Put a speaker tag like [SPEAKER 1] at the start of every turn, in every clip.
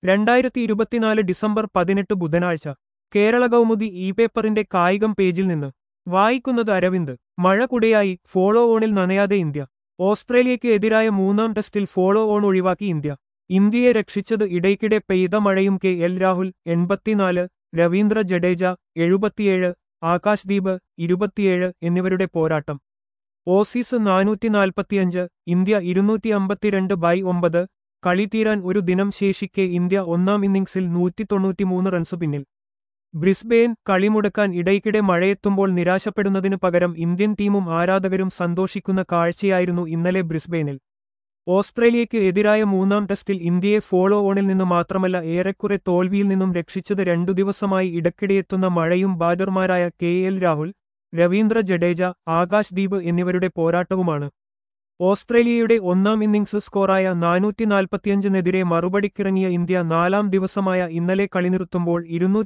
[SPEAKER 1] 2024 December 18 ബുധനാഴ്ച Kerala Kaumudi E പേപ്പറിന്റെ കായികം പേജിൽ നിന്ന് വായിക്കുന്നത് അരവിന്ദ്. മഴ കുടയായി, ഫോളോ ഓണിൽ നനയാതെ ഇന്ത്യ. ഓസ്ട്രേലിയയ്ക്ക് എതിരായ മൂന്നാം ടെസ്റ്റിൽ ഫോളോ ഓൺ ഒഴിവാക്കി ഇന്ത്യ. ഇന്ത്യയെ രക്ഷിച്ചത് ഇടയ്ക്കിടെ പെയ്ത മഴയും. കെ.എൽ. രാഹുൽ 84, രവീന്ദ്ര ജഡേജ 77, ആകാശ്ദീപ് 27 എന്നിവരുടെ പോരാട്ടം. Aussies 445, India 252/9. കളി തീരാൻ ഒരു ദിനം ശേഷിക്കെ ഇന്ത്യ ഒന്നാം ഇന്നിംഗ്സിൽ 193 റൺസ് പിന്നിൽ. ബ്രിസ്ബെയിൻ കളിമുടക്കാൻ ഇടയ്ക്കിടെ മഴയെത്തുമ്പോൾ നിരാശപ്പെടുന്നതിനു പകരം ഇന്ത്യൻ ടീമും ആരാധകരും സന്തോഷിക്കുന്ന കാഴ്ചയായിരുന്നു ഇന്നലെ ബ്രിസ്ബെയിനിൽ. ഓസ്ട്രേലിയയ്ക്ക് എതിരായ മൂന്നാം ടെസ്റ്റിൽ ഇന്ത്യയെ ഫോളോ ഓണിൽ നിന്ന് മാത്രമല്ല ഏറെക്കുറെ തോൽവിയിൽ നിന്നും രക്ഷിച്ചത് 2 ദിവസമായി ഇടയ്ക്കിടെയെത്തുന്ന മഴയും ബാറ്റർമാരായ കെ.എൽ. രാഹുൽ, രവീന്ദ്ര ജഡേജ, ആകാശ്ദീപ് എന്നിവരുടെ പോരാട്ടവുമാണ്. ഓസ്ട്രേലിയയുടെ ഒന്നാം ഇന്നിംഗ്സ് സ്കോറായ 445-നെതിരെ മറുപടിക്കിറങ്ങിയ ഇന്ത്യ നാലാം ദിവസമായ ഇന്നലെ കളി നിർത്തുമ്പോൾ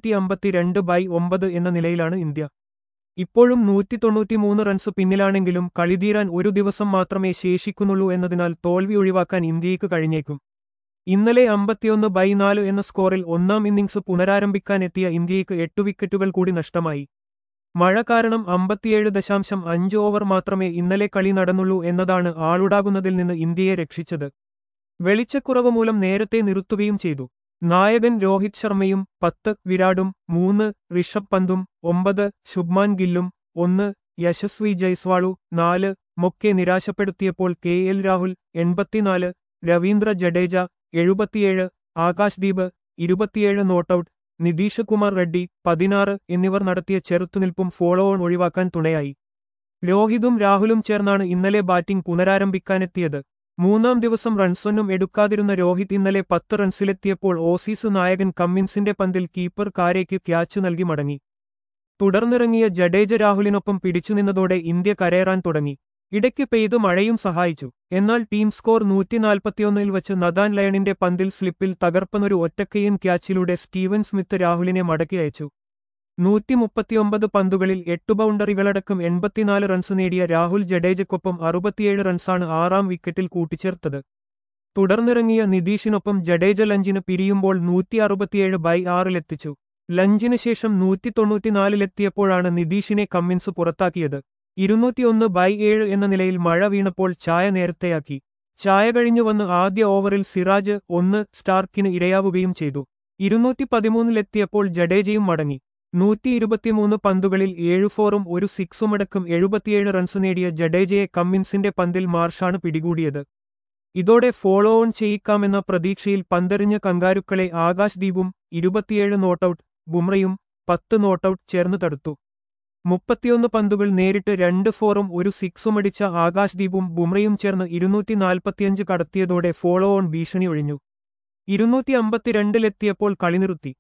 [SPEAKER 1] 252/9 എന്ന നിലയിലാണ് ഇന്ത്യ. ഇപ്പോഴും 193 റൺസ് പിന്നിലാണെങ്കിലും കളിതീരാൻ ഒരു ദിവസം മാത്രമേ ശേഷിക്കുന്നുള്ളൂ എന്നതിനാൽ തോൽവി ഒഴിവാക്കാൻ ഇന്ത്യയ്ക്ക് കഴിഞ്ഞേക്കും. ഇന്നലെ 51/4 എന്ന സ്കോറിൽ ഒന്നാം ഇന്നിംഗ്സ് പുനരാരംഭിക്കാനെത്തിയ ഇന്ത്യയ്ക്ക് 8 വിക്കറ്റുകൾ കൂടി നഷ്ടമായി. മഴ കാരണം 57.5 ഓവർ മാത്രമേ ഇന്നലെ കളി നടന്നുള്ളൂ എന്നതാണ് ആളുടാകുന്നതിൽ നിന്ന് ഇന്ത്യയെ രക്ഷിച്ചത്. വെളിച്ചക്കുറവ് മൂലം നേരത്തെ നിർത്തുകയും ചെയ്തു. നായകൻ രോഹിത് ശർമ്മയും 10, വിരാടും 3, ഋഷഭ് പന്തും 9, ശുഭ്മാൻ ഗില്ലും 1, യശസ്വി ജയ്സ്വാളും 4 മൊക്കെ നിരാശപ്പെടുത്തിയപ്പോൾ കെ.എൽ. രാഹുൽ 84, രവീന്ദ്ര ജഡേജ 77, ആകാശ്ദീപ് 27 നോട്ടൌട്ട്, നിതീഷ് കുമാർ റെഡ്ഡി 16 എന്നിവർ നടത്തിയ ചെറുത്തുനിൽപ്പും ഫോളോ ഓൺ ഒഴിവാക്കാൻ തുണയായി. രോഹിതും രാഹുലും ചേർന്നാണ് ഇന്നലെ ബാറ്റിംഗ് പുനരാരംഭിക്കാനെത്തിയത്. മൂന്നാം ദിവസം റൺസൊന്നും എടുക്കാതിരുന്ന രോഹിത് ഇന്നലെ 10 റൺസിലെത്തിയപ്പോൾ ഓസീസ് നായകൻ കമ്മിൻസിന്റെ പന്തിൽ കീപ്പർ കാരയ്ക്ക് ക്യാച്ച് നൽകി മടങ്ങി. തുടർന്നിറങ്ങിയ ജഡേജ രാഹുലിനൊപ്പം പിടിച്ചുനിന്നതോടെ ഇന്ത്യ കരയറാൻ തുടങ്ങി. ഇടയ്ക്ക് പെയ്ത് മഴയും സഹായിച്ചു. എന്നാൽ ടീം സ്കോർ 141-ൽ വച്ച് നഥാൻ ലയണിന്റെ പന്തിൽ സ്ലിപ്പിൽ തകർപ്പനൊരു ഒറ്റക്കയ്യൻ ക്യാച്ചിലൂടെ സ്റ്റീവൻ സ്മിത്ത് രാഹുലിനെ മടക്കി അയച്ചു. 139 പന്തുകളിൽ 8 ബൗണ്ടറികളടക്കം 84 റൺസ് നേടിയ രാഹുൽ ജഡേജയ്ക്കൊപ്പം 67 റൺസാണ് 6ാം വിക്കറ്റിൽ കൂട്ടിച്ചേർത്തത്. തുടർന്നിറങ്ങിയ നിതീഷിനൊപ്പം ജഡേജ ലഞ്ചിന് പിരിയുമ്പോൾ 167/6-ലെത്തിച്ചു. ലഞ്ചിന് ശേഷം 194-ലെത്തിയപ്പോഴാണ് നിതീഷിനെ കമ്മിൻസ് പുറത്താക്കിയത്. 201/7 എന്ന നിലയിൽ മഴ വീണപ്പോൾ ചായ നേരത്തെയാക്കി. ചായ കഴിഞ്ഞു വന്ന് ആദ്യ ഓവറിൽ സിറാജ് 1 സ്റ്റാർക്കിന് ഇരയാവുകയും ചെയ്തു. 213-ലെത്തിയപ്പോൾ ജഡേജയും മടങ്ങി. 123 പന്തുകളിൽ 7 ഫോറും 1 സിക്സുമടക്കം 77 റൺസ് നേടിയ ജഡേജയെ കമ്മിൻസിന്റെ പന്തിൽ മാർഷാണ് പിടികൂടിയത്. ഇതോടെ ഫോളോ ഓൺ ചെയ്യിക്കാമെന്ന പ്രതീക്ഷയിൽ പന്തെറിഞ്ഞ കങ്കാരുക്കളെ ആകാശ്ദീപും 27 നോട്ടൌട്ട്, ബുംറയും 10 നോട്ടൌട്ട് ചേർന്ന് തടുത്തു. 31 പന്തുകൾ നേരിട്ട് 2 ഫോറും 1 സിക്സുമടിച്ച ആകാശ്ദീപും ബുംറയും ചേർന്ന് 245 കടത്തിയതോടെ ഫോളോ ഓൺ ഭീഷണി ഒഴിഞ്ഞു. 252-ലെത്തിയപ്പോൾ കളി നിർത്തി.